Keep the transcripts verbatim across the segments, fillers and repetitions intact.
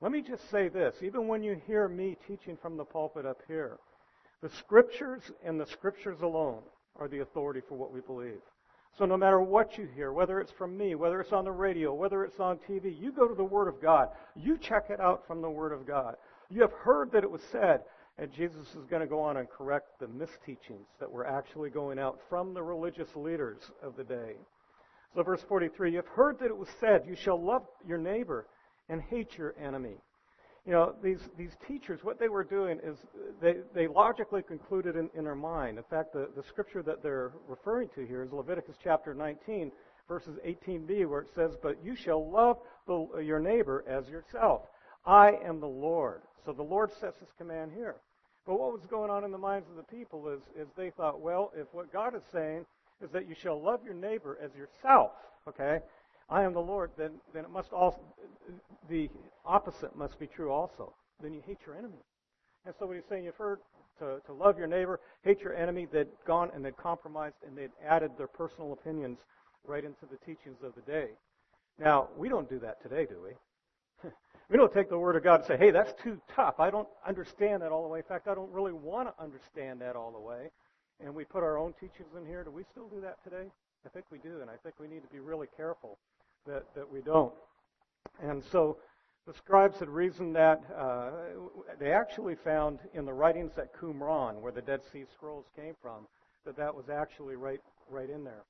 Let me just say this. Even when you hear me teaching from the pulpit up here, the Scriptures and the Scriptures alone are the authority for what we believe. So no matter what you hear, whether it's from me, whether it's on the radio, whether it's on T V, you go to the Word of God. You check it out from the Word of God. You have heard that it was said, and Jesus is going to go on and correct the misteachings that were actually going out from the religious leaders of the day. So verse forty-three, you have heard that it was said, you shall love your neighbor and hate your enemy. You know, these, these teachers, what they were doing is they, they logically concluded in, in their mind. In fact, the, the scripture that they're referring to here is Leviticus chapter nineteen, verses eighteen b, where it says, but you shall love the, your neighbor as yourself. I am the Lord. So the Lord sets this command here. But what was going on in the minds of the people is, is they thought, well, if what God is saying is that you shall love your neighbor as yourself, okay, I am the Lord, then, then it must also, the opposite must be true also. Then you hate your enemy. And so what he's saying, you've heard to, to love your neighbor, hate your enemy. They'd gone and they'd compromised and they'd added their personal opinions right into the teachings of the day. Now, we don't do that today, do we? We don't take the Word of God and say, hey, that's too tough. I don't understand that all the way. In fact, I don't really want to understand that all the way. And we put our own teachings in here. Do we still do that today? I think we do, and I think we need to be really careful that, that we don't. And so the scribes had reasoned that uh, they actually found in the writings at Qumran, where the Dead Sea Scrolls came from, that that was actually right, right in there,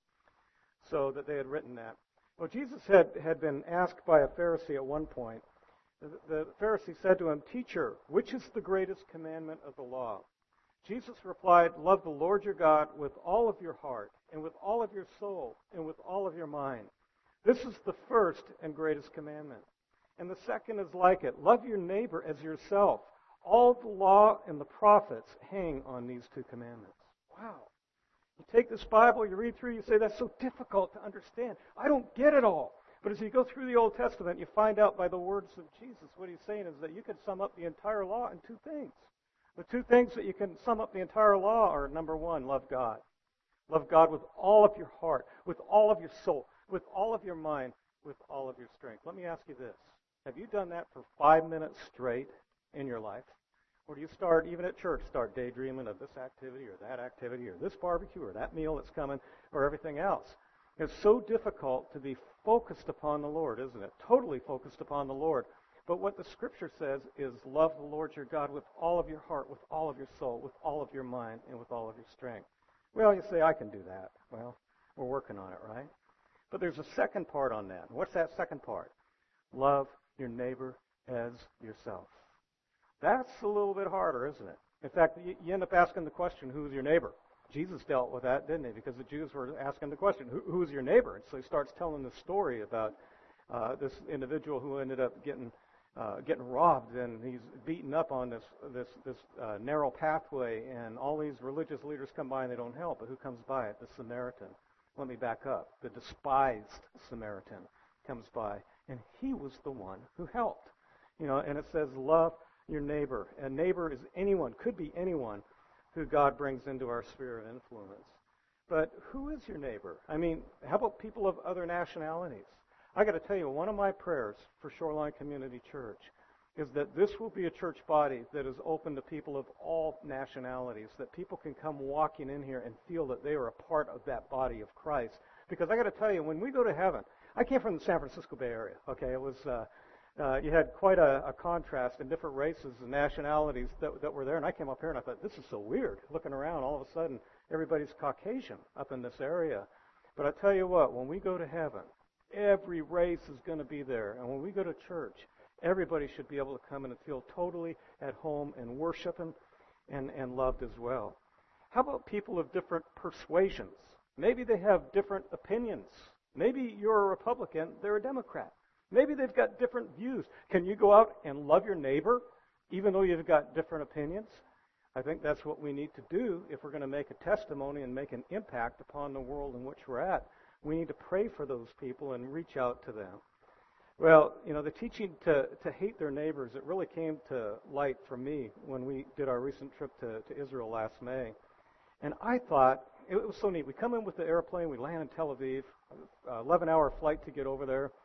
so that they had written that. Well, Jesus had, had been asked by a Pharisee at one point. The, the Pharisee said to him, Teacher, which is the greatest commandment of the law? Jesus replied, love the Lord your God with all of your heart, and with all of your soul, and with all of your mind. This is the first and greatest commandment. And the second is like it. Love your neighbor as yourself. All the law and the prophets hang on these two commandments. Wow. You take this Bible, you read through, you say, that's so difficult to understand. I don't get it all. But as you go through the Old Testament, you find out by the words of Jesus, what he's saying is that you can sum up the entire law in two things. The two things that you can sum up the entire law are, number one, love God. Love God with all of your heart, with all of your soul, with all of your mind, with all of your strength. Let me ask you this. Have you done that for five minutes straight in your life? Or do you start, even at church, start daydreaming of this activity or that activity or this barbecue or that meal that's coming or everything else? It's so difficult to be focused upon the Lord, isn't it? Totally focused upon the Lord. But what the Scripture says is love the Lord your God with all of your heart, with all of your soul, with all of your mind, and with all of your strength. Well, you say, I can do that. Well, we're working on it, right? But there's a second part on that. What's that second part? Love your neighbor as yourself. That's a little bit harder, isn't it? In fact, you, you end up asking the question, who's your neighbor? Jesus dealt with that, didn't he? Because the Jews were asking the question, Who, who's your neighbor? And so he starts telling the story about uh, this individual who ended up getting uh, getting robbed, and he's beaten up on this this this uh, narrow pathway, and all these religious leaders come by and they don't help. But who comes by it? The Samaritan. Let me back up. The despised Samaritan comes by, and he was the one who helped. You know, and it says, love your neighbor. And neighbor is anyone, could be anyone who God brings into our sphere of influence. But who is your neighbor? I mean, how about people of other nationalities? I got to tell you, one of my prayers for Shoreline Community Church is that this will be a church body that is open to people of all nationalities, that people can come walking in here and feel that they are a part of that body of Christ. Because I got to tell you, when we go to heaven, I came from the San Francisco Bay Area. Okay, it was uh, uh, you had quite a, a contrast in different races and nationalities that, that were there. And I came up here and I thought, this is so weird. Looking around, all of a sudden, everybody's Caucasian up in this area. But I tell you what, when we go to heaven, every race is going to be there. And when we go to church, everybody should be able to come in and feel totally at home and worshiping and, and loved as well. How about people of different persuasions? Maybe they have different opinions. Maybe you're a Republican, they're a Democrat. Maybe they've got different views. Can you go out and love your neighbor even though you've got different opinions? I think that's what we need to do if we're going to make a testimony and make an impact upon the world in which we're at. We need to pray for those people and reach out to them. Well, you know, the teaching to, to hate their neighbors, it really came to light for me when we did our recent trip to, to Israel last May. And I thought, it was so neat. We come in with the airplane, we land in Tel Aviv, eleven-hour flight to get over there.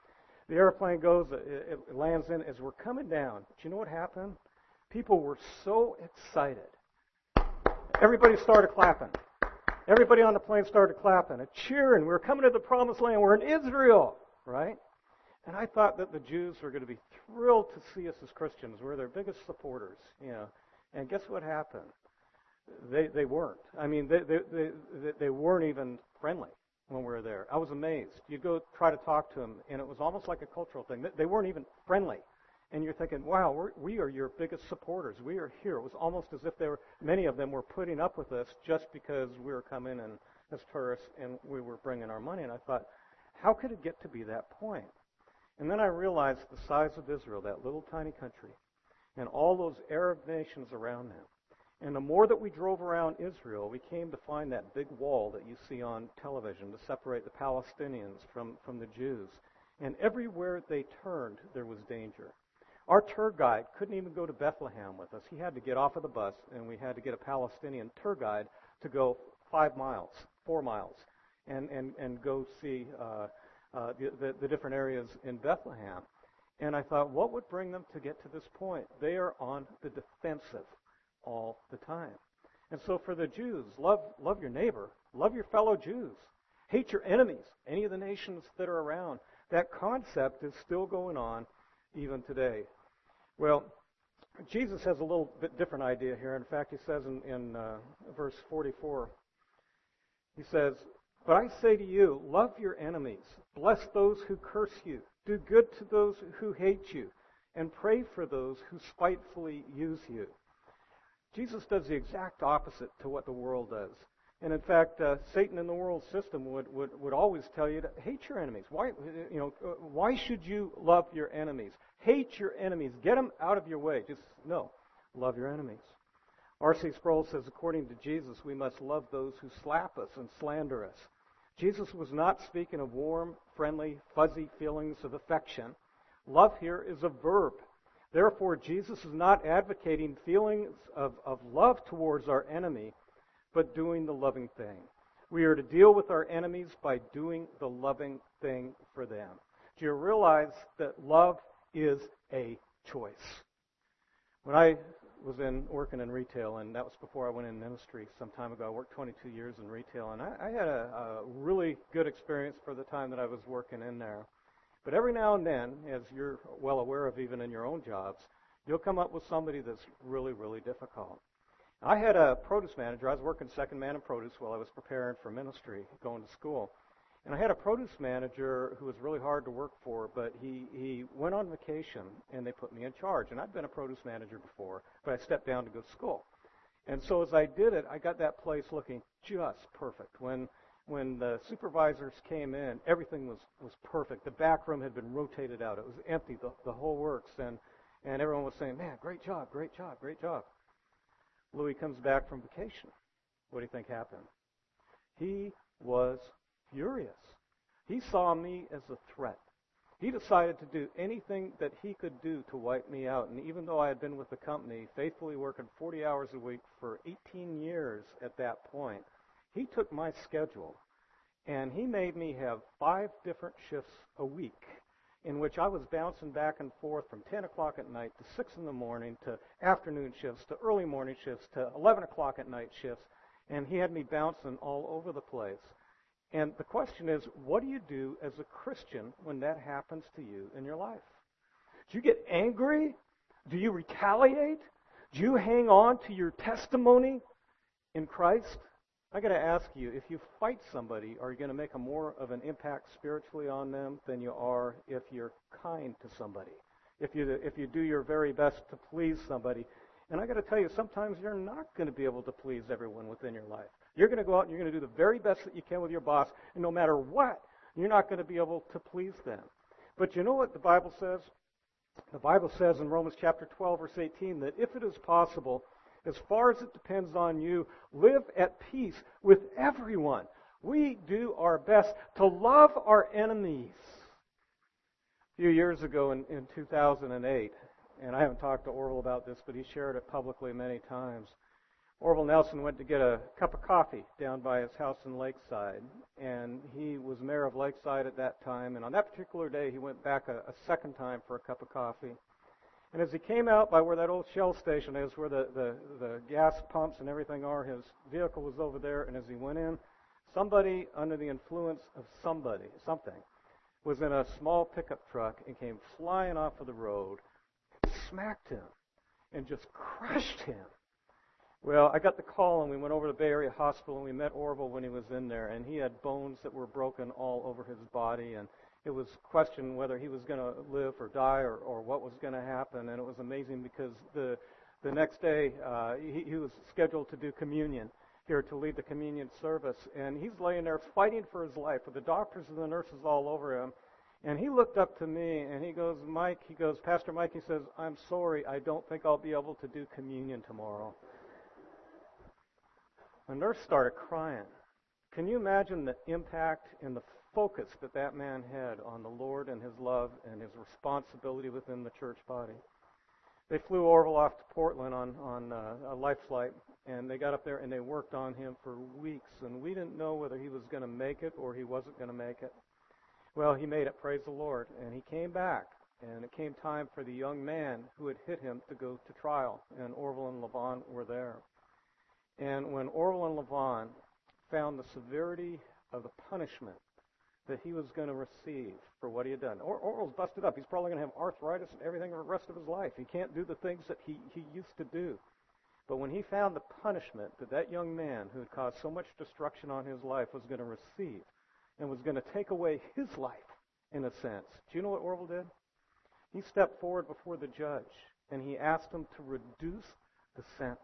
The airplane goes, it, it lands in. As we're coming down, do you know what happened? People were so excited. Everybody started clapping. Everybody on the plane started clapping and cheering. We were coming to the promised land. We're in Israel, right? And I thought that the Jews were going to be thrilled to see us as Christians. We're their biggest supporters, you know. And guess what happened? They they weren't. I mean, they they they, they weren't even friendly when we were there. I was amazed. You'd go try to talk to them, and it was almost like a cultural thing. They weren't even friendly. And you're thinking, wow, we're, we are your biggest supporters. We are here. It was almost as if they were, many of them were putting up with us just because we were coming in as tourists and we were bringing our money. And I thought, how could it get to be that point? And then I realized the size of Israel, that little tiny country, and all those Arab nations around them. And the more that we drove around Israel, we came to find that big wall that you see on television to separate the Palestinians from, from the Jews. And everywhere they turned, there was danger. Our tour guide couldn't even go to Bethlehem with us. He had to get off of the bus, and we had to get a Palestinian tour guide to go five miles, four miles, and, and, and go see uh, uh, the, the, the different areas in Bethlehem. And I thought, what would bring them to get to this point? They are on the defensive all the time. And so for the Jews, love, love your neighbor, love your fellow Jews, hate your enemies, any of the nations that are around. That concept is still going on even today. Well, Jesus has a little bit different idea here. In fact, he says in, in uh, verse forty-four, he says, "But I say to you, love your enemies, bless those who curse you, do good to those who hate you, and pray for those who spitefully use you." Jesus does the exact opposite to what the world does. And in fact, uh, Satan in the world system would, would, would always tell you to hate your enemies. Why, you know, uh, why should you love your enemies? Hate your enemies. Get them out of your way. Just, no, love your enemies. R C Sproul says, according to Jesus, we must love those who slap us and slander us. Jesus was not speaking of warm, friendly, fuzzy feelings of affection. Love here is a verb. Therefore, Jesus is not advocating feelings of, of love towards our enemy, but doing the loving thing. We are to deal with our enemies by doing the loving thing for them. Do you realize that love is a choice? When I was in working in retail, and that was before I went in ministry some time ago, I worked twenty-two years in retail, and I, I had a, a really good experience for the time that I was working in there. But every now and then, as you're well aware of even in your own jobs, you'll come up with somebody that's really, really difficult. I had a produce manager. I was working second man in produce while I was preparing for ministry, going to school. And I had a produce manager who was really hard to work for, but he, he went on vacation, and they put me in charge. And I'd been a produce manager before, but I stepped down to go to school. And so as I did it, I got that place looking just perfect. When when the supervisors came in, everything was, was perfect. The back room had been rotated out. It was empty, the, the whole works. And, and everyone was saying, man, great job, great job, great job. Louis comes back from vacation. What do you think happened? He was furious. He saw me as a threat. He decided to do anything that he could do to wipe me out. And even though I had been with the company, faithfully working forty hours a week for eighteen years at that point, he took my schedule and he made me have five different shifts a week in which I was bouncing back and forth from ten o'clock at night to six in the morning to afternoon shifts to early morning shifts to eleven o'clock at night shifts. And he had me bouncing all over the place. And the question is, what do you do as a Christian when that happens to you in your life? Do you get angry? Do you retaliate? Do you hang on to your testimony in Christ? I got to ask you, if you fight somebody, are you going to make a more of an impact spiritually on them than you are if you're kind to somebody? If you if you do your very best to please somebody? And I got to tell you, sometimes you're not going to be able to please everyone within your life. You're going to go out and you're going to do the very best that you can with your boss, and no matter what, you're not going to be able to please them. But you know what the Bible says? The Bible says in Romans chapter twelve, verse eighteen, that if it is possible, as far as it depends on you, live at peace with everyone. We do our best to love our enemies. A few years ago in, in two thousand eight, and I haven't talked to Orville about this, but he shared it publicly many times, Orville Nelson went to get a cup of coffee down by his house in Lakeside, and he was mayor of Lakeside at that time, and on that particular day he went back a, a second time for a cup of coffee. And as he came out by where that old Shell station is, where the, the, the gas pumps and everything are, his vehicle was over there, and as he went in, somebody under the influence of somebody, something, was in a small pickup truck and came flying off of the road, smacked him, and just crushed him. Well, I got the call, and we went over to Bay Area Hospital, and we met Orville when he was in there, and he had bones that were broken all over his body, and it was questioned whether he was going to live or die or, or what was going to happen, and it was amazing because the the next day uh, he, he was scheduled to do communion here to lead the communion service, and he's laying there fighting for his life with the doctors and the nurses all over him, and he looked up to me, and he goes, Mike, he goes, Pastor Mike, he says, I'm sorry, I don't think I'll be able to do communion tomorrow. The nurse started crying. Can you imagine the impact and the focus that that man had on the Lord and his love and his responsibility within the church body? They flew Orville off to Portland on, on uh, a life flight, and they got up there and they worked on him for weeks, and we didn't know whether he was going to make it or he wasn't going to make it. Well, he made it, praise the Lord, and he came back, and it came time for the young man who had hit him to go to trial, and Orville and Levon were there. And when Orville and Levon found the severity of the punishment that he was going to receive for what he had done, or- Orville's busted up. He's probably going to have arthritis and everything for the rest of his life. He can't do the things that he, he used to do. But when he found the punishment that that young man who had caused so much destruction on his life was going to receive and was going to take away his life, in a sense, do you know what Orville did? He stepped forward before the judge, and he asked him to reduce the sentence,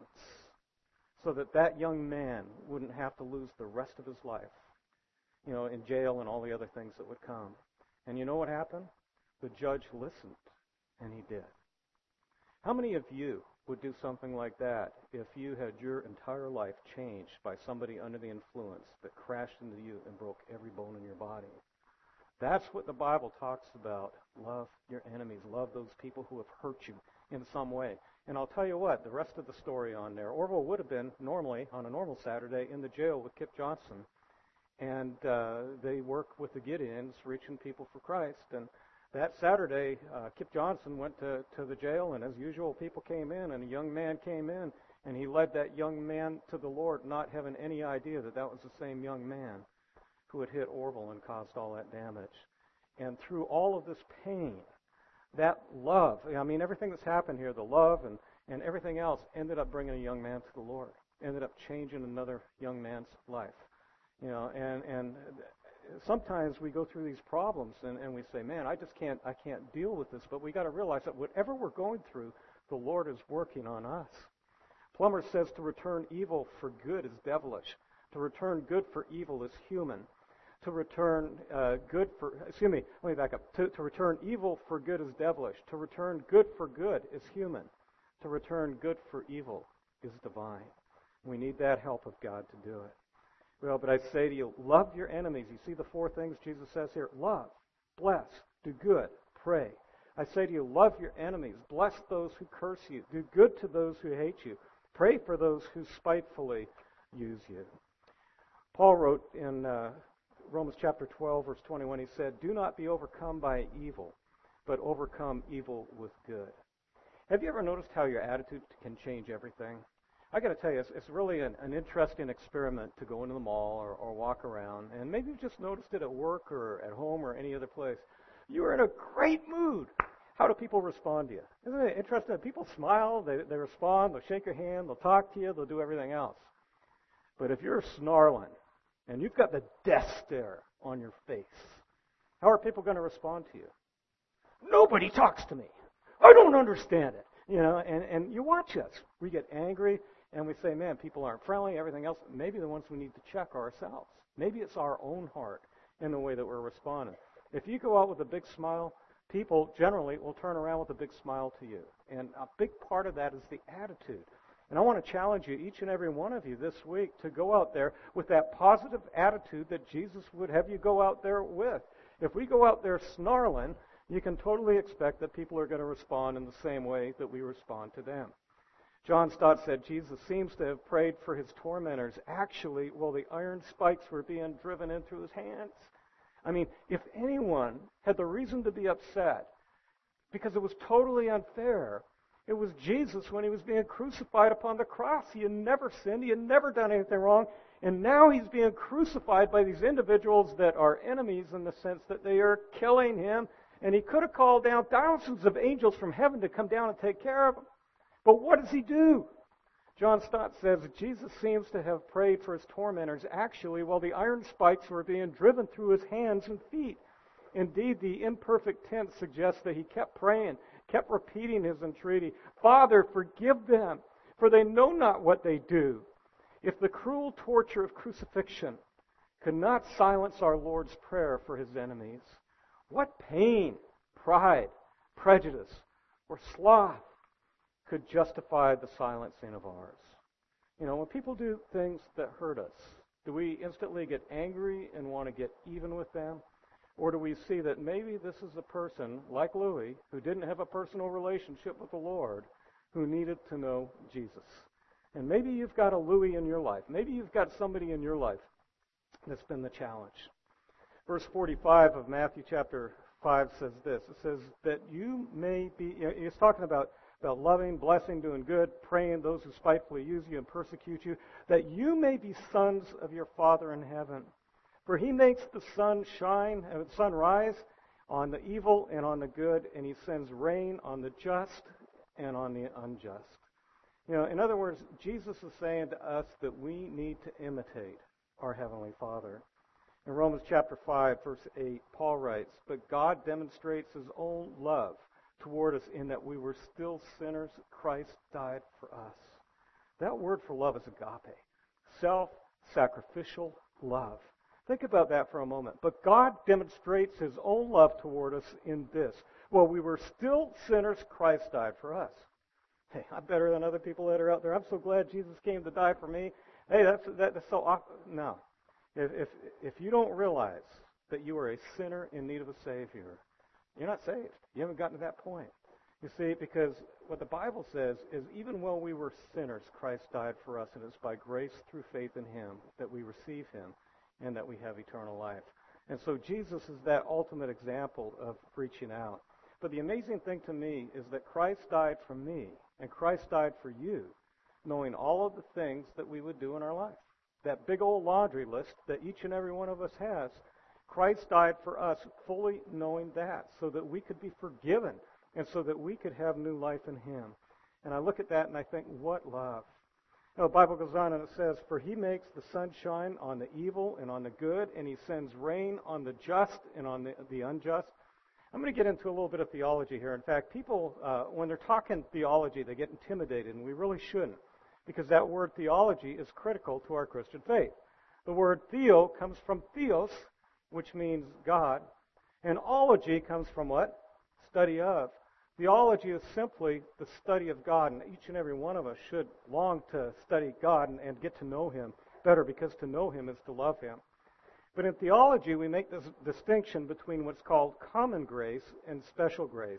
so that that young man wouldn't have to lose the rest of his life, you know, in jail and all the other things that would come. And you know what happened? The judge listened, and he did. How many of you would do something like that if you had your entire life changed by somebody under the influence that crashed into you and broke every bone in your body? That's what the Bible talks about. Love your enemies. Love those people who have hurt you in some way. And I'll tell you what, the rest of the story on there, Orville would have been normally, on a normal Saturday, in the jail with Kip Johnson. And uh, they work with the Gideons, reaching people for Christ. And that Saturday, uh, Kip Johnson went to, to the jail, and as usual, people came in, and a young man came in, and he led that young man to the Lord, not having any idea that that was the same young man who had hit Orville and caused all that damage. And through all of this pain, that love, I mean, everything that's happened here, the love and, and everything else, ended up bringing a young man to the Lord, ended up changing another young man's life. You know, and, and sometimes we go through these problems and, and we say, man, I just can't, I can't deal with this. But we got to realize that whatever we're going through, the Lord is working on us. Plummer says to return evil for good is devilish. To return good for evil is human. To return uh, good for, excuse me, let me back up. To, to return evil for good is devilish. To return good for good is human. To return good for evil is divine. We need that help of God to do it. Well, but I say to you, love your enemies. You see the four things Jesus says here. Love, bless, do good, pray. I say to you, love your enemies. Bless those who curse you. Do good to those who hate you. Pray for those who spitefully use you. Paul wrote in Uh, Romans chapter twelve, verse twenty-one, he said, do not be overcome by evil, but overcome evil with good. Have you ever noticed how your attitude can change everything? I got to tell you, it's, it's really an, an interesting experiment to go into the mall or, or walk around, and maybe you've just noticed it at work or at home or any other place. You're in a great mood. How do people respond to you? Isn't it interesting? People smile, they, they respond, they'll shake your hand, they'll talk to you, they'll do everything else. But if you're snarling, and you've got the death stare on your face, how are people going to respond to you? Nobody talks to me. I don't understand it. You know, and, and you watch us. We get angry, and we say, man, people aren't friendly, everything else. Maybe the ones we need to check are ourselves. Maybe it's our own heart in the way that we're responding. If you go out with a big smile, people generally will turn around with a big smile to you. And a big part of that is the attitude. And I want to challenge you, each and every one of you this week, to go out there with that positive attitude that Jesus would have you go out there with. If we go out there snarling, you can totally expect that people are going to respond in the same way that we respond to them. John Stott said Jesus seems to have prayed for his tormentors actually while the iron spikes were being driven in through his hands. I mean, if anyone had the reason to be upset because it was totally unfair, it was Jesus when he was being crucified upon the cross. He had never sinned. He had never done anything wrong. And now he's being crucified by these individuals that are enemies in the sense that they are killing him. And he could have called down thousands of angels from heaven to come down and take care of him. But what does he do? John Stott says Jesus seems to have prayed for his tormentors actually while the iron spikes were being driven through his hands and feet. Indeed, the imperfect tense suggests that he kept praying, kept repeating his entreaty, "Father, forgive them, for they know not what they do." If the cruel torture of crucifixion could not silence our Lord's prayer for his enemies, what pain, pride, prejudice, or sloth could justify the silencing of ours? You know, when people do things that hurt us, do we instantly get angry and want to get even with them? Or do we see that maybe this is a person, like Louis, who didn't have a personal relationship with the Lord, who needed to know Jesus? And maybe you've got a Louis in your life. Maybe you've got somebody in your life that's been the challenge. Verse forty-five of Matthew chapter five says this. It says that you may be, you know, he's talking about, about loving, blessing, doing good, praying those who spitefully use you and persecute you, that you may be sons of your Father in heaven. For he makes the sun shine, and the sun rise on the evil and on the good, and he sends rain on the just and on the unjust. You know, in other words, Jesus is saying to us that we need to imitate our Heavenly Father. In Romans chapter five, verse eight, Paul writes, "But God demonstrates his own love toward us in that we were still sinners, Christ died for us." That word for love is agape, self-sacrificial love. Think about that for a moment. But God demonstrates his own love toward us in this. While we were still sinners, Christ died for us. Hey, I'm better than other people that are out there. I'm so glad Jesus came to die for me. Hey, that's that, that's so awesome. No. If, if, if you don't realize that you are a sinner in need of a Savior, you're not saved. You haven't gotten to that point. You see, because what the Bible says is even while we were sinners, Christ died for us, and it's by grace through faith in him that we receive him and that we have eternal life. And so Jesus is that ultimate example of reaching out. But the amazing thing to me is that Christ died for me, and Christ died for you, knowing all of the things that we would do in our life. That big old laundry list that each and every one of us has, Christ died for us fully knowing that, so that we could be forgiven, and so that we could have new life in him. And I look at that and I think, what love. You know, the Bible goes on and it says, "For he makes the sun shine on the evil and on the good, and he sends rain on the just and on the, the unjust." I'm going to get into a little bit of theology here. In fact, people, uh, when they're talking theology, they get intimidated, and we really shouldn't, because that word theology is critical to our Christian faith. The word theo comes from theos, which means God, and ology comes from what? Study of. Theology is simply the study of God, and each and every one of us should long to study God and, and get to know him better, because to know him is to love him. But in theology, we make this distinction between what's called common grace and special grace.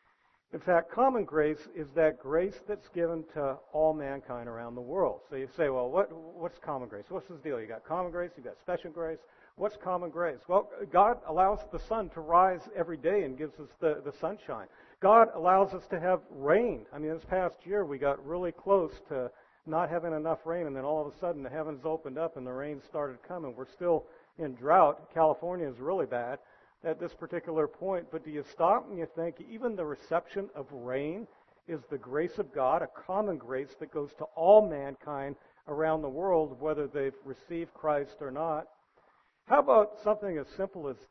In fact, common grace is that grace that's given to all mankind around the world. So you say, well, what, what's common grace? What's this deal? You got common grace, you got special grace. What's common grace? Well, God allows the sun to rise every day and gives us the, the sunshine. God allows us to have rain. I mean, this past year we got really close to not having enough rain, and then all of a sudden the heavens opened up and the rain started coming. We're still in drought. California is really bad at this particular point. But do you stop and you think even the reception of rain is the grace of God, a common grace that goes to all mankind around the world, whether they've received Christ or not? How about something as simple as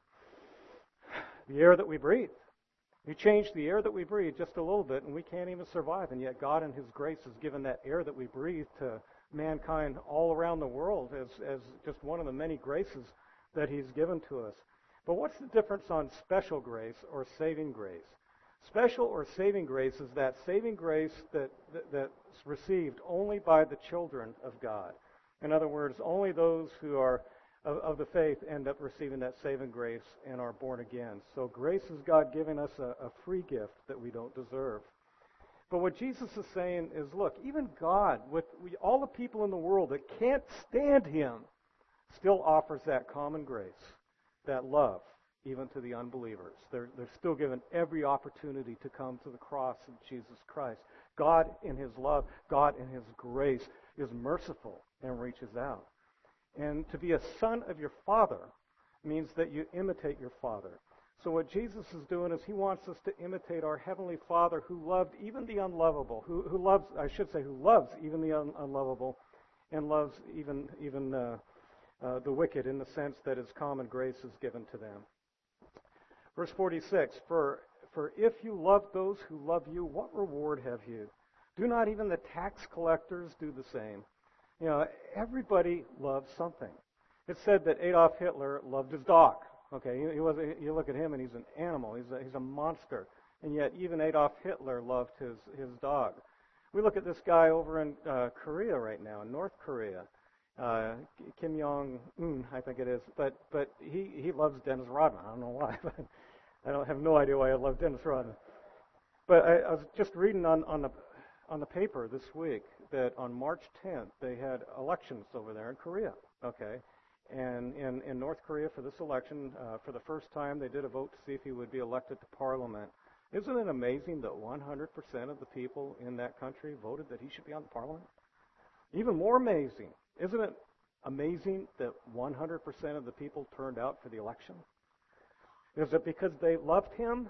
the air that we breathe? You change the air that we breathe just a little bit, and we can't even survive. And yet God in his grace has given that air that we breathe to mankind all around the world as, as just one of the many graces that he's given to us. But what's the difference on special grace or saving grace? Special or saving grace is that saving grace that, that that's received only by the children of God. In other words, only those who are of, of the faith end up receiving that saving grace and are born again. So grace is God giving us a, a free gift that we don't deserve. But what Jesus is saying is, look, even God, with all the people in the world that can't stand him, still offers that common grace, that love, even to the unbelievers. They're, they're still given every opportunity to come to the cross of Jesus Christ. God in his love, God in his grace is merciful and reaches out. And to be a son of your Father means that you imitate your Father. So what Jesus is doing is he wants us to imitate our Heavenly Father who loved even the unlovable, who, who loves, I should say, who loves even the un- unlovable and loves even, even uh, uh, the wicked in the sense that his common grace is given to them. Verse forty-six, for, for if you love those who love you, what reward have you? Do not even the tax collectors do the same? You know, everybody loves something. It's said that Adolf Hitler loved his dog. Okay, he, he was. You look at him, and he's an animal. He's a, he's a monster. And yet, even Adolf Hitler loved his his dog. We look at this guy over in uh, Korea right now, in North Korea, uh, Kim Jong Un, I think it is. But but he he loves Dennis Rodman. I don't know why. But I don't have no idea why I love Dennis Rodman. But I, I was just reading on on the on the paper this week that on March tenth they had elections over there in Korea. Okay. And in, in North Korea for this election, uh, for the first time, they did a vote to see if he would be elected to parliament. Isn't it amazing that one hundred percent of the people in that country voted that he should be on the parliament? Even more amazing, isn't it amazing that one hundred percent of the people turned out for the election? Is it because they loved him?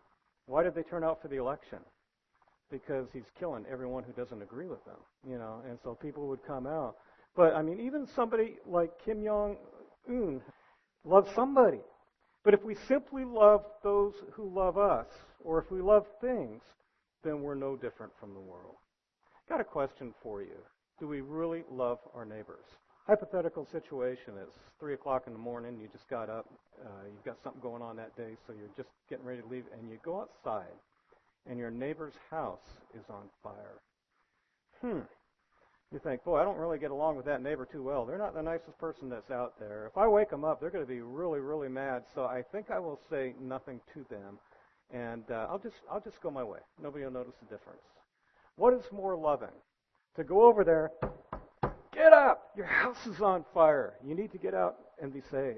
Why did they turn out for the election? Because he's killing everyone who doesn't agree with him, you know, and so people would come out. But, I mean, even somebody like Kim Jong-un loves somebody. But if we simply love those who love us, or if we love things, then we're no different from the world. Got a question for you. Do we really love our neighbors? Hypothetical situation is three o'clock in the morning, you just got up, uh, you've got something going on that day, so you're just getting ready to leave, and you go outside, and your neighbor's house is on fire. Hmm. You think, boy, I don't really get along with that neighbor too well. They're not the nicest person that's out there. If I wake them up, they're going to be really, really mad. So I think I will say nothing to them, and uh, I'll just, I'll just go my way. Nobody will notice the difference. What is more loving? To go over there, get up! Your house is on fire. You need to get out and be saved,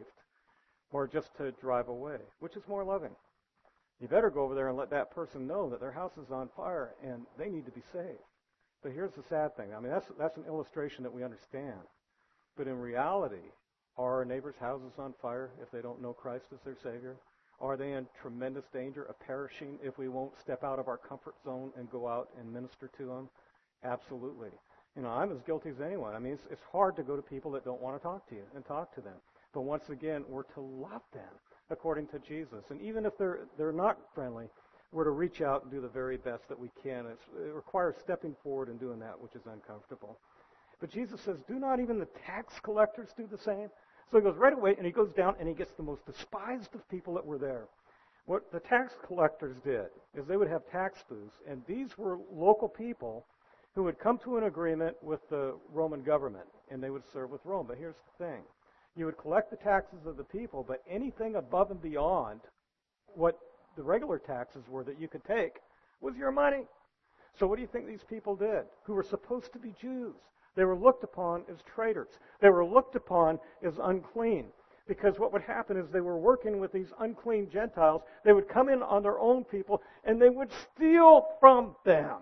or just to drive away. Which is more loving? You better go over there and let that person know that their house is on fire and they need to be saved. But here's the sad thing. I mean, that's that's an illustration that we understand. But in reality, are our neighbors' houses on fire if they don't know Christ as their Savior? Are they in tremendous danger of perishing if we won't step out of our comfort zone and go out and minister to them? Absolutely. You know, I'm as guilty as anyone. I mean, it's, it's hard to go to people that don't want to talk to you and talk to them. But once again, we're to love them according to Jesus. And even if they're they're not friendly, we're to reach out and do the very best that we can. It's, it requires stepping forward and doing that which is uncomfortable. But Jesus says, do not even the tax collectors do the same? So he goes right away, and he goes down, and he gets the most despised of people that were there. What the tax collectors did is they would have tax booths, and these were local people who would come to an agreement with the Roman government, and they would serve with Rome. But here's the thing. You would collect the taxes of the people, but anything above and beyond what the regular taxes were that you could take was your money. So what do you think these people did, who were supposed to be Jews? They were looked upon as traitors. They were looked upon as unclean. Because what would happen is they were working with these unclean Gentiles. They would come in on their own people, and they would steal from them.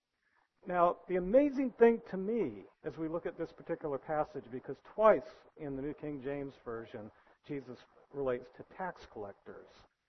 Now, the amazing thing to me, as we look at this particular passage, because twice in the New King James Version, Jesus relates to tax collectors.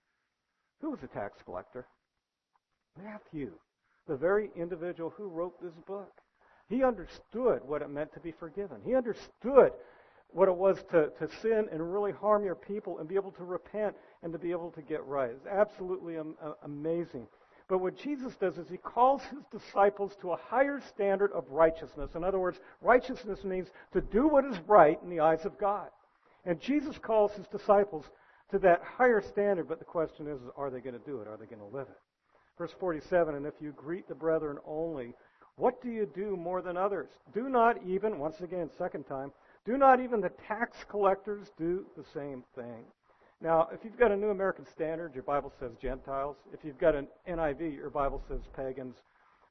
Who was a tax collector? Matthew, the very individual who wrote this book. He understood what it meant to be forgiven. He understood what it was to, to sin and really harm your people and be able to repent and to be able to get right. It's absolutely am, uh, amazing. But what Jesus does is he calls his disciples to a higher standard of righteousness. In other words, righteousness means to do what is right in the eyes of God. And Jesus calls his disciples to that higher standard, but the question is, are they going to do it? Are they going to live it? Verse forty-seven, and if you greet the brethren only, what do you do more than others? Do not even, once again, second time, do not even the tax collectors do the same thing? Now, if you've got a New American Standard, your Bible says Gentiles. If you've got an N I V, your Bible says pagans.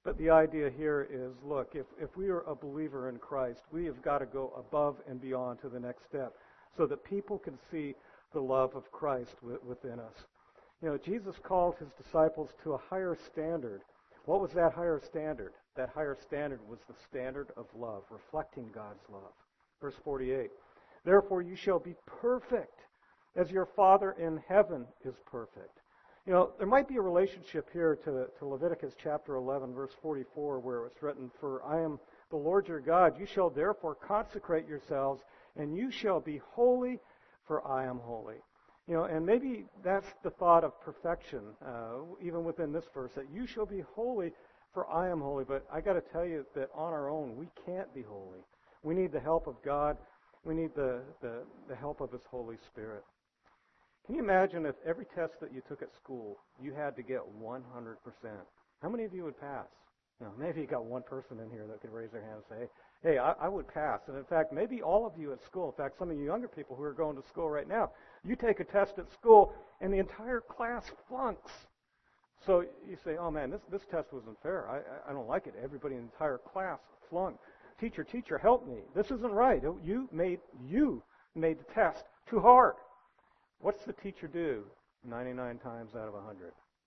But the idea here is, look, if, if we are a believer in Christ, we have got to go above and beyond to the next step so that people can see the love of Christ w- within us. You know, Jesus called his disciples to a higher standard. What was that higher standard? That higher standard was the standard of love, reflecting God's love. Verse forty-eight, therefore you shall be perfect as your Father in heaven is perfect. You know, there might be a relationship here to, to Leviticus chapter eleven, verse forty-four, where it's written, for I am the Lord your God. You shall therefore consecrate yourselves, and you shall be holy, for I am holy. You know, and maybe that's the thought of perfection, uh, even within this verse, that you shall be holy, for I am holy. But I got to tell you that on our own, we can't be holy. We need the help of God. We need the, the, the help of his Holy Spirit. Can you imagine if every test that you took at school, you had to get one hundred percent? How many of you would pass? You know, maybe you got one person in here that could raise their hand and say, hey, I, I would pass. And in fact, maybe all of you at school, in fact, some of you younger people who are going to school right now, you take a test at school and the entire class flunks. So you say, oh man, this, this test wasn't fair. I, I don't like it. Everybody in the entire class flunked. Teacher, teacher, help me. This isn't right. You made, you made the test too hard. What's the teacher do ninety-nine times out of one hundred?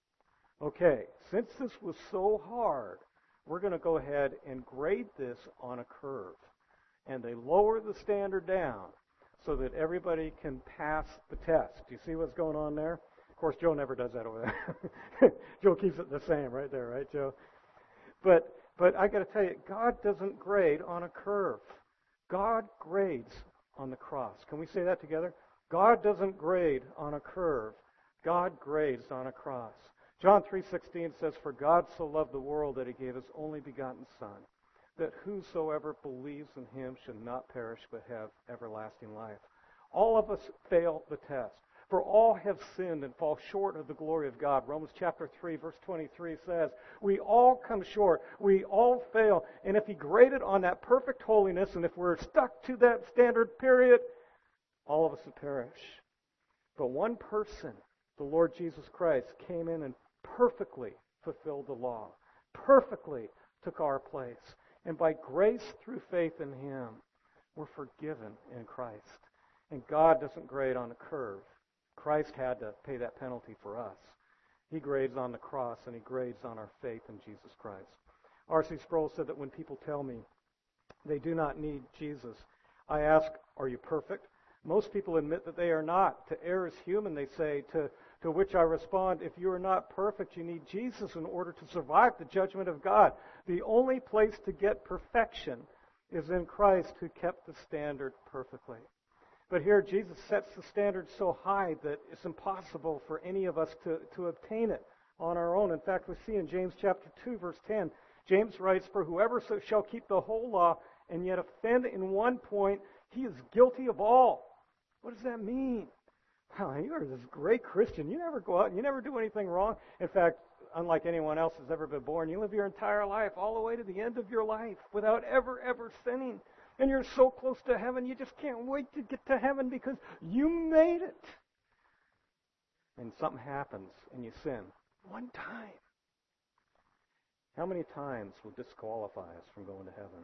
Okay, since this was so hard, we're going to go ahead and grade this on a curve. And they lower the standard down so that everybody can pass the test. Do you see what's going on there? Of course, Joe never does that over there. Joe keeps it the same right there, right, Joe? But but I got to tell you, God doesn't grade on a curve. God grades on the cross. Can we say that together? God doesn't grade on a curve. God grades on a cross. John three sixteen says, for God so loved the world that he gave his only begotten Son, that whosoever believes in him should not perish but have everlasting life. All of us fail the test. For all have sinned and fall short of the glory of God. Romans chapter three, verse twenty-three says, we all come short. We all fail. And if he graded on that perfect holiness, and if we're stuck to that standard period, all of us would perish. But one person, the Lord Jesus Christ, came in and perfectly fulfilled the law, perfectly took our place. And by grace through faith in him, we're forgiven in Christ. And God doesn't grade on a curve. Christ had to pay that penalty for us. He grades on the cross, and he grades on our faith in Jesus Christ. R C Sproul said that when people tell me they do not need Jesus, I ask, are you perfect? Most people admit that they are not. To err is human, they say, to, to which I respond, if you are not perfect, you need Jesus in order to survive the judgment of God. The only place to get perfection is in Christ, who kept the standard perfectly. But here Jesus sets the standard so high that it's impossible for any of us to, to obtain it on our own. In fact, we see in James chapter two, verse ten, James writes, for whoever so shall keep the whole law and yet offend in one point, he is guilty of all. What does that mean? Well, you are this great Christian. You never go out and you never do anything wrong. In fact, unlike anyone else who's ever been born, you live your entire life all the way to the end of your life without ever, ever sinning. And you're so close to heaven, you just can't wait to get to heaven because you made it. And something happens and you sin. One time. How many times will disqualify us from going to heaven?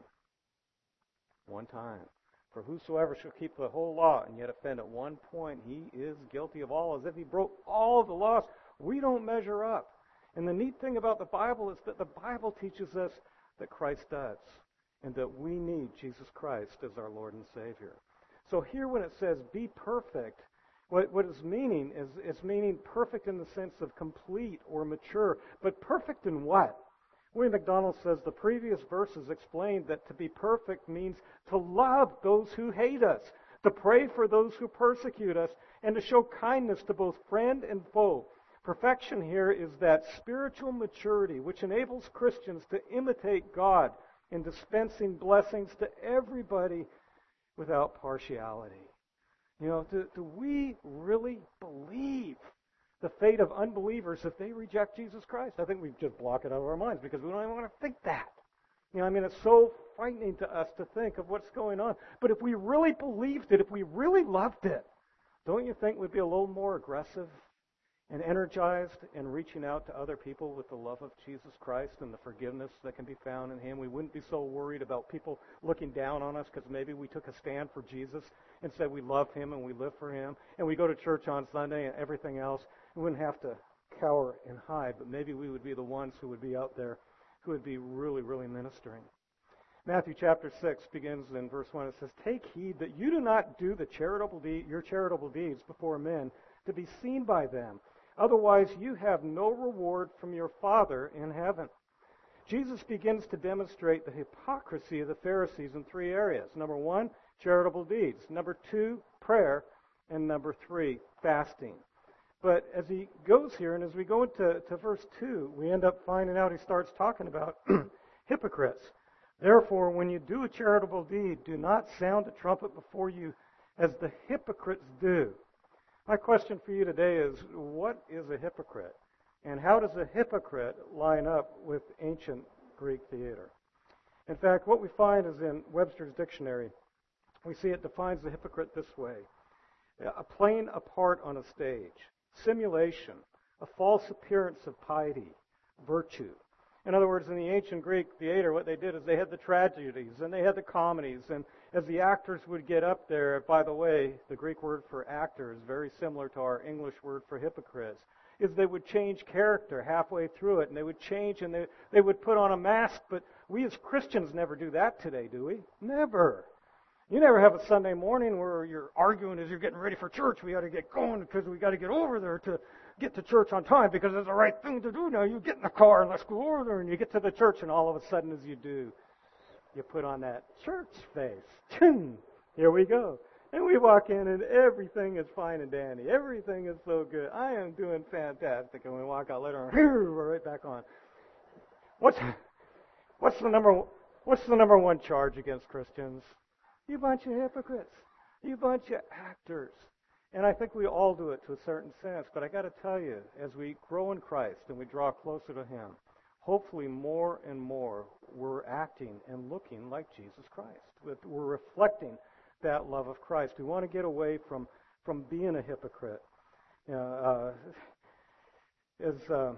One time. For whosoever shall keep the whole law and yet offend at one point, he is guilty of all, as if he broke all of the laws. We don't measure up. And the neat thing about the Bible is that the Bible teaches us that Christ does, and that we need Jesus Christ as our Lord and Savior. So here when it says, be perfect, what, what it's meaning is it's meaning perfect in the sense of complete or mature. But perfect in what? William MacDonald says the previous verses explained that to be perfect means to love those who hate us, to pray for those who persecute us, and to show kindness to both friend and foe. Perfection here is that spiritual maturity which enables Christians to imitate God in dispensing blessings to everybody without partiality. You know, do, do we really believe the fate of unbelievers if they reject Jesus Christ? I think we just block it out of our minds because we don't even want to think that. You know, I mean, it's so frightening to us to think of what's going on. But if we really believed it, if we really loved it, don't you think we'd be a little more aggressive and energized and reaching out to other people with the love of Jesus Christ and the forgiveness that can be found in Him. We wouldn't be so worried about people looking down on us because maybe we took a stand for Jesus and said we love Him and we live for Him, and we go to church on Sunday and everything else. We wouldn't have to cower and hide, but maybe we would be the ones who would be out there who would be really, really ministering. Matthew chapter six begins in verse one. It says, "Take heed that you do not do the charitable de- your charitable deeds before men to be seen by them. Otherwise, you have no reward from your Father in heaven." Jesus begins to demonstrate the hypocrisy of the Pharisees in three areas. Number one, charitable deeds. Number two, prayer. And number three, fasting. But as he goes here, and as we go into to verse two, we end up finding out he starts talking about hypocrites. "Therefore, when you do a charitable deed, do not sound a trumpet before you as the hypocrites do." My question for you today is, what is a hypocrite? And how does a hypocrite line up with ancient Greek theater? In fact, what we find is in Webster's dictionary, we see it defines the hypocrite this way: a playing a part on a stage, simulation, a false appearance of piety, virtue. In other words, in the ancient Greek theater, what they did is they had the tragedies and they had the comedies, and as the actors would get up there, by the way, the Greek word for actor is very similar to our English word for hypocrites, is they would change character halfway through it, and they would change and they, they would put on a mask, but we as Christians never do that today, do we? Never. You never have a Sunday morning where you're arguing as you're getting ready for church. We got to get going because we got to get over there to get to church on time because it's the right thing to do now. You get in the car and let's go over there, and you get to the church, and all of a sudden as you do, you put on that church face. Here we go. And we walk in and everything is fine and dandy. Everything is so good. I am doing fantastic. And we walk out later and we're right back on. What's what's the number what's the number one charge against Christians? You bunch of hypocrites. You bunch of actors. And I think we all do it to a certain sense. But I got to tell you, as we grow in Christ and we draw closer to Him, hopefully more and more we're acting and looking like Jesus Christ. We're reflecting that love of Christ. We want to get away from, from being a hypocrite. Uh, uh, as uh,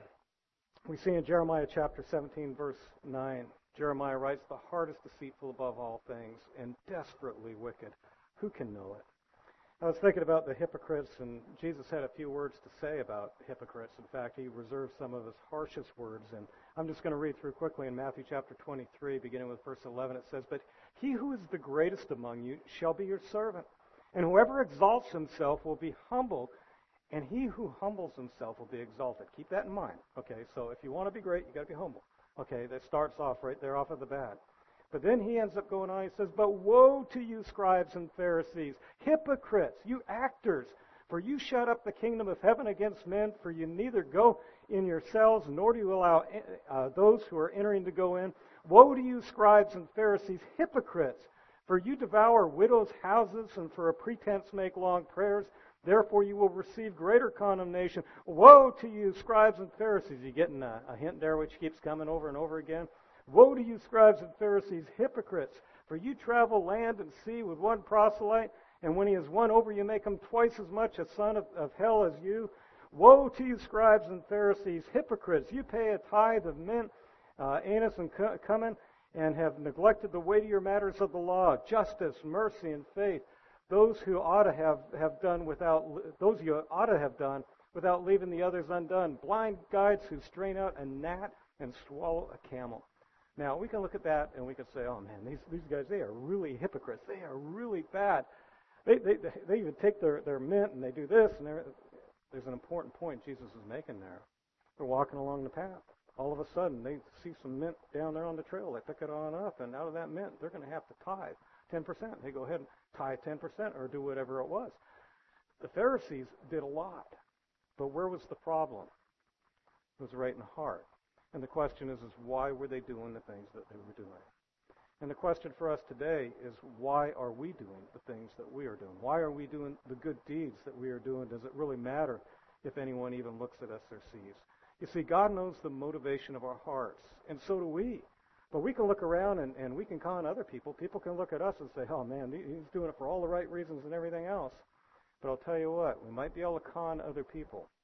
we see in Jeremiah chapter seventeen, verse nine, Jeremiah writes, "The heart is deceitful above all things and desperately wicked. Who can know it?" I was thinking about the hypocrites, and Jesus had a few words to say about hypocrites. In fact, He reserved some of His harshest words, and I'm just going to read through quickly in Matthew chapter twenty-three, beginning with verse eleven. It says, "But he who is the greatest among you shall be your servant, and whoever exalts himself will be humbled, and he who humbles himself will be exalted." Keep that in mind. Okay, so if you want to be great, you got to be humble. Okay, that starts off right there off of the bat. But then he ends up going on, he says, "But woe to you, scribes and Pharisees, hypocrites, you actors, for you shut up the kingdom of heaven against men, for you neither go in yourselves, nor do you allow uh, those who are entering to go in. Woe to you, scribes and Pharisees, hypocrites, for you devour widows' houses, and for a pretense make long prayers. Therefore you will receive greater condemnation. Woe to you, scribes and Pharisees." You getting a, a hint there which keeps coming over and over again? "Woe to you, scribes and Pharisees, hypocrites, for you travel land and sea with one proselyte, and when he is won over, you make him twice as much a son of, of hell as you. Woe to you, scribes and Pharisees, hypocrites, you pay a tithe of mint, uh, anise, and cumin, and have neglected the weightier matters of the law, justice, mercy, and faith. Those who ought to have, have done without those you ought to have done without leaving the others undone. Blind guides who strain out a gnat and swallow a camel." Now, we can look at that and we can say, oh man, these these guys, they are really hypocrites. They are really bad. They they they even take their, their mint and they do this. And there's an important point Jesus is making there. They're walking along the path. All of a sudden, they see some mint down there on the trail. They pick it on up, and out of that mint, they're going to have to tithe ten percent. They go ahead and tithe ten percent or do whatever it was. The Pharisees did a lot. But where was the problem? It was right in the heart. And the question is, is why were they doing the things that they were doing? And the question for us today is, why are we doing the things that we are doing? Why are we doing the good deeds that we are doing? Does it really matter if anyone even looks at us or sees? You see, God knows the motivation of our hearts, and so do we. But we can look around and, and we can con other people. People can look at us and say, oh man, he's doing it for all the right reasons and everything else. But I'll tell you what, we might be able to con other people,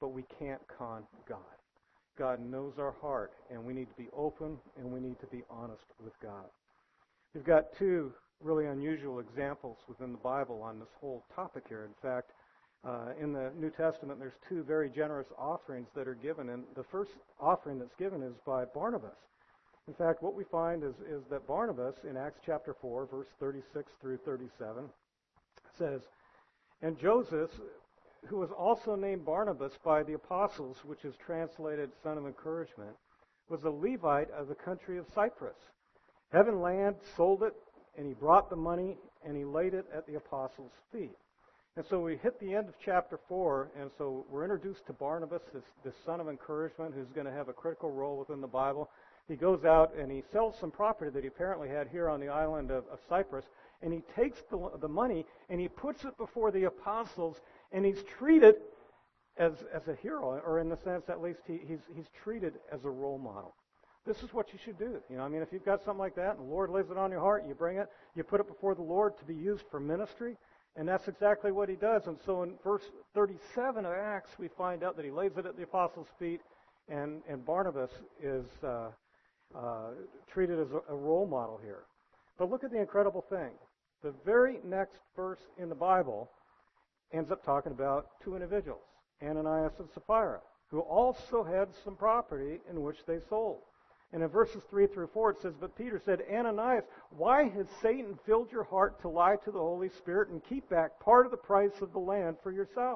but we can't con God. God knows our heart, and we need to be open, and we need to be honest with God. We've got two really unusual examples within the Bible on this whole topic here. In fact, uh, in the New Testament, there's two very generous offerings that are given, and the first offering that's given is by Barnabas. In fact, what we find is, is that Barnabas, in Acts chapter four, verse thirty-six through thirty-seven, says, "And Joseph, who was also named Barnabas by the apostles, which is translated son of encouragement, was a Levite of the country of Cyprus. Having land, sold it, and he brought the money, and he laid it at the apostles' feet." And so we hit the end of chapter four, and so we're introduced to Barnabas, this, this son of encouragement, who's going to have a critical role within the Bible. He goes out and he sells some property that he apparently had here on the island of, of Cyprus, and he takes the, the money and he puts it before the apostles, and he's treated as, as a hero, or in the sense at least he, he's, he's treated as a role model. This is what you should do. You know, I mean, if you've got something like that and the Lord lays it on your heart, you bring it, you put it before the Lord to be used for ministry, and that's exactly what he does. And so in verse thirty-seven of Acts, we find out that he lays it at the apostles' feet, and, and Barnabas is uh, uh, treated as a, a role model here. But look at the incredible thing. The very next verse in the Bible ends up talking about two individuals, Ananias and Sapphira, who also had some property in which they sold. And in verses three through four, it says, "But Peter said, Ananias, why has Satan filled your heart to lie to the Holy Spirit and keep back part of the price of the land for yourself?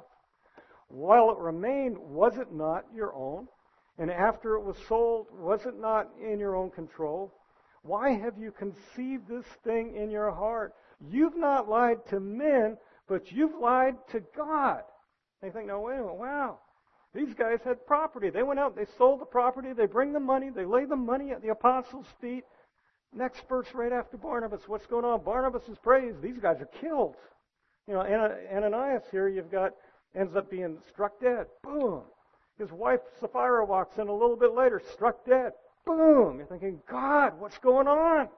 While it remained, was it not your own? And after it was sold, was it not in your own control? Why have you conceived this thing in your heart? You've not lied to men, but you've lied to God." And you think, no, wait a minute, wow. These guys had property. They went out, they sold the property, they bring the money, they lay the money at the apostles' feet. Next verse right after Barnabas, what's going on? Barnabas is praised. These guys are killed. You know, Ananias here, you've got, ends up being struck dead. Boom. His wife Sapphira walks in a little bit later, struck dead. Boom. You're thinking, God, what's going on?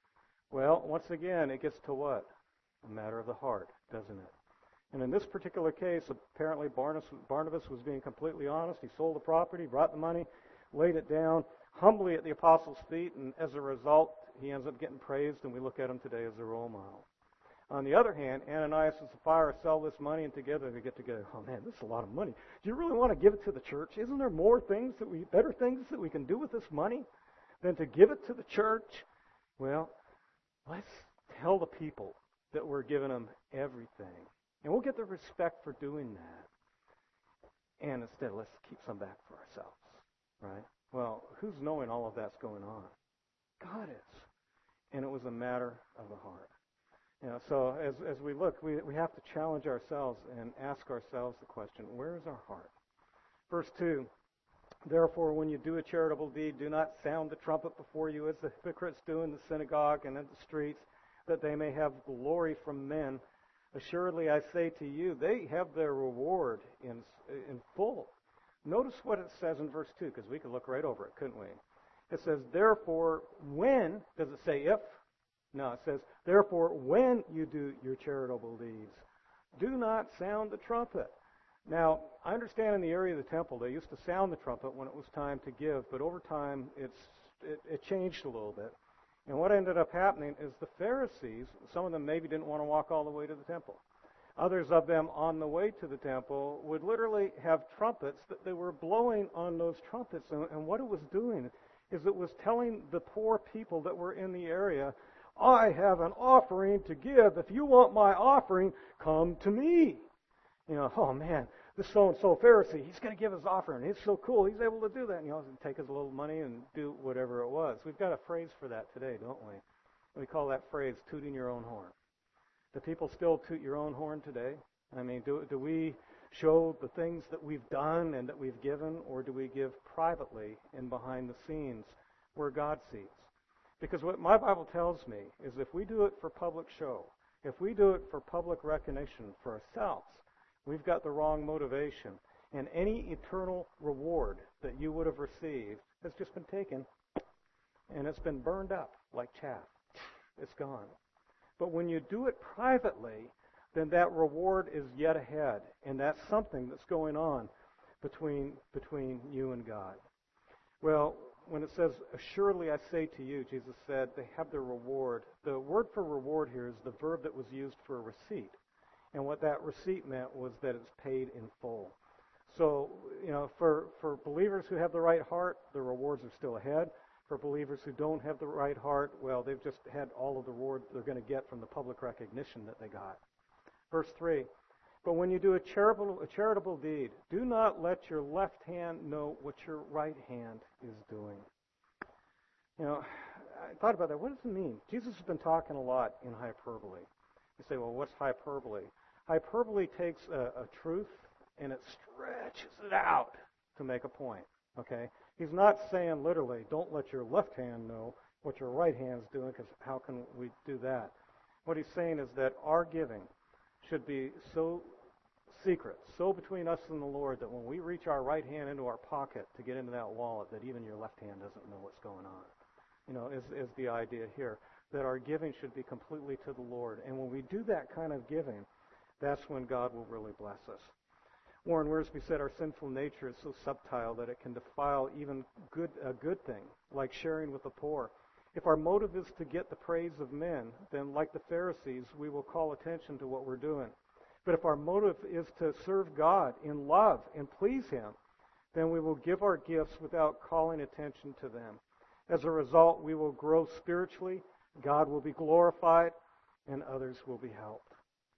Well, once again, it gets to what? A matter of the heart, doesn't it? And in this particular case, apparently Barnabas was being completely honest. He sold the property, brought the money, laid it down humbly at the apostles' feet, and as a result, he ends up getting praised, and we look at him today as a role model. On the other hand, Ananias and Sapphira sell this money, and together they get together. Oh man, this is a lot of money. Do you really want to give it to the church? Isn't there more things that we, better things that we can do with this money than to give it to the church? Well, let's tell the people that we're giving them everything. And we'll get the respect for doing that. And instead, let's keep some back for ourselves, right? Well, who's knowing all of that's going on? God is. And it was a matter of the heart. You know, so as as we look, we, we have to challenge ourselves and ask ourselves the question, where is our heart? Verse two, "Therefore, when you do a charitable deed, do not sound the trumpet before you as the hypocrites do in the synagogue and in the streets, that they may have glory from men. Assuredly, I say to you, they have their reward in in full." Notice what it says in verse two, because we could look right over it, couldn't we? It says, "Therefore, when," does it say if? No, it says, "Therefore, when you do your charitable deeds, do not sound the trumpet." Now, I understand in the area of the temple, they used to sound the trumpet when it was time to give, but over time, it's it, it changed a little bit. And what ended up happening is the Pharisees, some of them maybe didn't want to walk all the way to the temple. Others of them on the way to the temple would literally have trumpets that they were blowing on those trumpets. And, and what it was doing is it was telling the poor people that were in the area, "I have an offering to give. If you want my offering, come to me." You know, oh man, this so-and-so Pharisee, he's going to give his offering. He's so cool. He's able to do that. And, you know, take his little money and do whatever it was. We've got a phrase for that today, don't we? We call that phrase tooting your own horn. Do people still toot your own horn today? I mean, do, do we show the things that we've done and that we've given, or do we give privately and behind the scenes where God sees? Because what my Bible tells me is if we do it for public show, if we do it for public recognition for ourselves, we've got the wrong motivation. And any eternal reward that you would have received has just been taken and it's been burned up like chaff. It's gone. But when you do it privately, then that reward is yet ahead. And that's something that's going on. between between you and God. Well, when it says, assuredly I say to you, Jesus said, they have their reward. The word for reward here is the verb that was used for a receipt. And what that receipt meant was that it's paid in full. So, you know, for, for believers who have the right heart, the rewards are still ahead. For believers who don't have the right heart, well, they've just had all of the reward they're going to get from the public recognition that they got. Verse three, but when you do a charitable, a charitable deed, do not let your left hand know what your right hand is doing. You know, I thought about that. What does it mean? Jesus has been talking a lot in hyperbole. You say, well, what's hyperbole? Hyperbole takes a, a truth and it stretches it out to make a point. Okay? He's not saying literally, don't let your left hand know what your right hand's doing, because how can we do that? What he's saying is that our giving should be so secret, so between us and the Lord, that when we reach our right hand into our pocket to get into that wallet, that even your left hand doesn't know what's going on. You know, is, is the idea here, that our giving should be completely to the Lord. And when we do that kind of giving, that's when God will really bless us. Warren Wiersbe said our sinful nature is so subtle that it can defile even good a good thing, like sharing with the poor. If our motive is to get the praise of men, then like the Pharisees, we will call attention to what we're doing. But if our motive is to serve God in love and please Him, then we will give our gifts without calling attention to them. As a result, we will grow spiritually, God will be glorified, and others will be helped.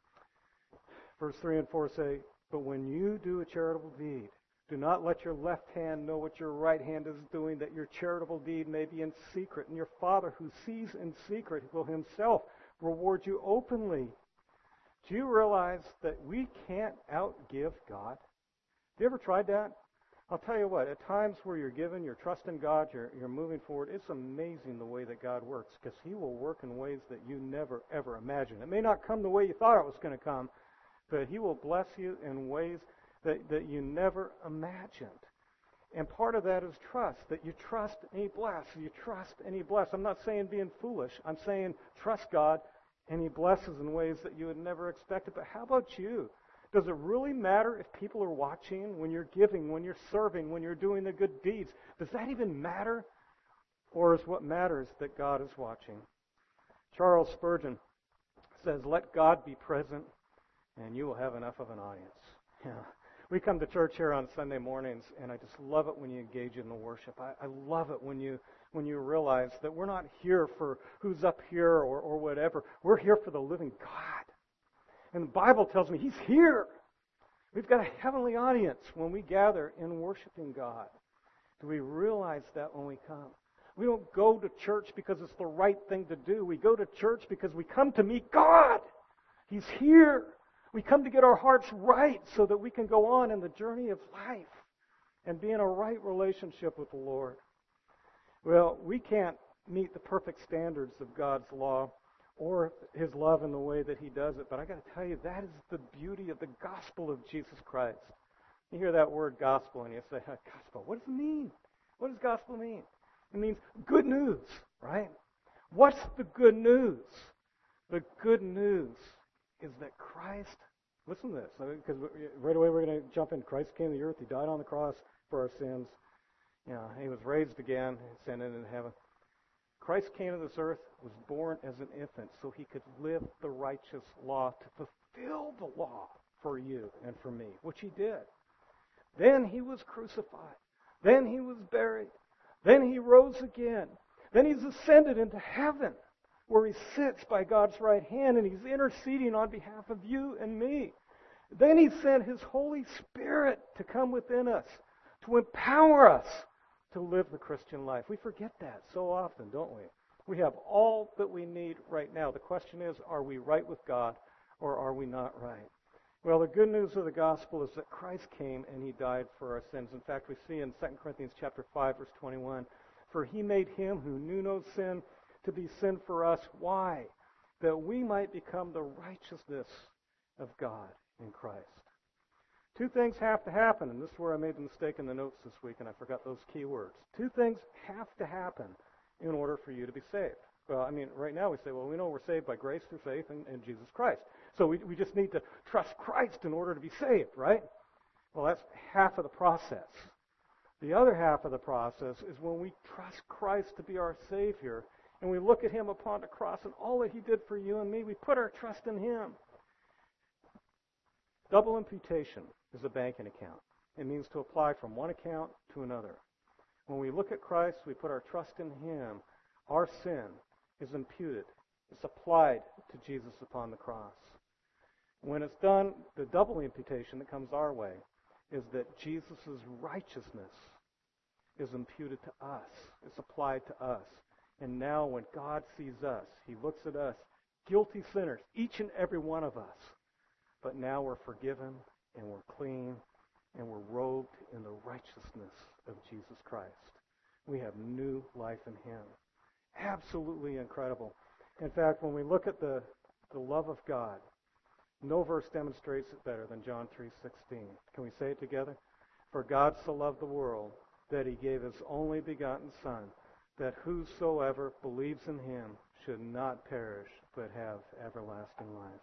Verse three and four say, but when you do a charitable deed, do not let your left hand know what your right hand is doing, that your charitable deed may be in secret, and your Father who sees in secret will Himself reward you openly. Do you realize that we can't outgive God? Have you ever tried that? I'll tell you what, at times where you're giving, you're trusting God, you're, you're moving forward, it's amazing the way that God works, because He will work in ways that you never, ever imagined. It may not come the way you thought it was going to come, but He will bless you in ways that, that you never imagined. And part of that is trust, that you trust and He bless. You trust and He bless. I'm not saying being foolish. I'm saying trust God and He blesses in ways that you would never expected. But how about you? Does it really matter if people are watching when you're giving, when you're serving, when you're doing the good deeds? Does that even matter? Or is what matters that God is watching? Charles Spurgeon says, let God be present and you will have enough of an audience. Yeah. We come to church here on Sunday mornings, and I just love it when you engage in the worship. I, I love it when you when you realize that we're not here for who's up here or, or whatever. We're here for the living God. And the Bible tells me He's here. We've got a heavenly audience when we gather in worshiping God. Do we realize that when we come? We don't go to church because it's the right thing to do. We go to church because we come to meet God. He's here. We come to get our hearts right so that we can go on in the journey of life and be in a right relationship with the Lord. Well, we can't meet the perfect standards of God's law or His love in the way that He does it, but I got to tell you, that is the beauty of the gospel of Jesus Christ. You hear that word gospel and you say, gospel, what does it mean? What does gospel mean? It means good news, right? What's the good news? The good news is that Christ, listen to this, because right away we're going to jump in. Christ came to the earth. He died on the cross for our sins. You know, He was raised again, ascended into heaven. Christ came to this earth, was born as an infant, so He could live the righteous law to fulfill the law for you and for me, which He did. Then He was crucified. Then He was buried. Then He rose again. Then He's ascended into heaven, where He sits by God's right hand, and He's interceding on behalf of you and me. Then He sent His Holy Spirit to come within us, to empower us to live the Christian life. We forget that so often, don't we? We have all that we need right now. The question is, are we right with God, or are we not right? Well, the good news of the gospel is that Christ came and He died for our sins. In fact, we see in Second Corinthians chapter five, verse twenty-one, for He made Him who knew no sin to be sin for us. Why? That we might become the righteousness of God in Christ. Two things have to happen, and this is where I made the mistake in the notes this week, and I forgot those key words. Two things have to happen in order for you to be saved. Well, I mean, right now we say, well, we know we're saved by grace through faith in, in Jesus Christ. So we, we just need to trust Christ in order to be saved, right? Well, that's half of the process. The other half of the process is when we trust Christ to be our Savior and we look at Him upon the cross and all that He did for you and me, we put our trust in Him. Double imputation is a banking account. It means to apply from one account to another. When we look at Christ, we put our trust in Him. Our sin is imputed. It's applied to Jesus upon the cross. When it's done, the double imputation that comes our way is that Jesus' righteousness is imputed to us. It's applied to us. And now when God sees us, He looks at us, guilty sinners, each and every one of us. But now we're forgiven and we're clean and we're robed in the righteousness of Jesus Christ. We have new life in Him. Absolutely incredible. In fact, when we look at the, the love of God, no verse demonstrates it better than John three sixteen. Can we say it together? For God so loved the world that He gave His only begotten Son, that whosoever believes in Him should not perish, but have everlasting life.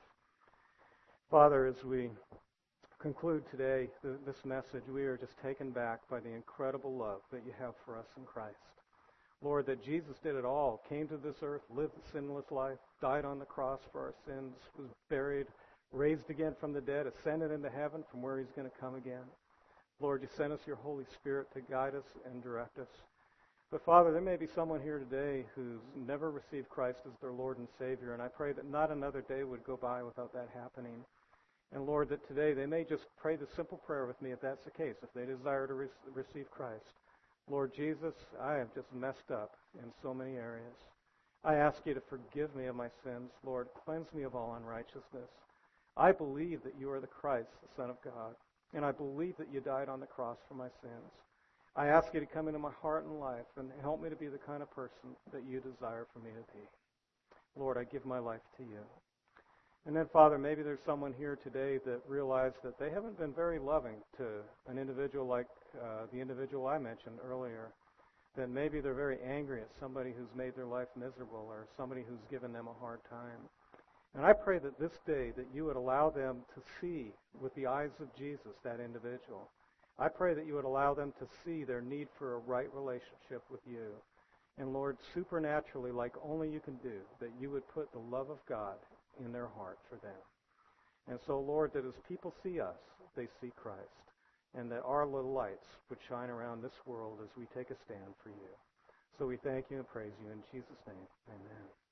Father, as we conclude today this message, we are just taken back by the incredible love that You have for us in Christ. Lord, that Jesus did it all, came to this earth, lived a sinless life, died on the cross for our sins, was buried, raised again from the dead, ascended into heaven from where He's going to come again. Lord, You sent us Your Holy Spirit to guide us and direct us. But Father, there may be someone here today who's never received Christ as their Lord and Savior, and I pray that not another day would go by without that happening. And Lord, that today they may just pray the simple prayer with me if that's the case, if they desire to re- receive Christ. Lord Jesus, I have just messed up in so many areas. I ask You to forgive me of my sins. Lord, cleanse me of all unrighteousness. I believe that You are the Christ, the Son of God, and I believe that You died on the cross for my sins. I ask You to come into my heart and life and help me to be the kind of person that You desire for me to be. Lord, I give my life to You. And then, Father, maybe there's someone here today that realized that they haven't been very loving to an individual like uh, the individual I mentioned earlier, that maybe they're very angry at somebody who's made their life miserable or somebody who's given them a hard time. And I pray that this day that You would allow them to see with the eyes of Jesus that individual. I pray that You would allow them to see their need for a right relationship with You. And Lord, supernaturally, like only You can do, that You would put the love of God in their heart for them. And so, Lord, that as people see us, they see Christ, and that our little lights would shine around this world as we take a stand for You. So we thank You and praise You in Jesus' name. Amen.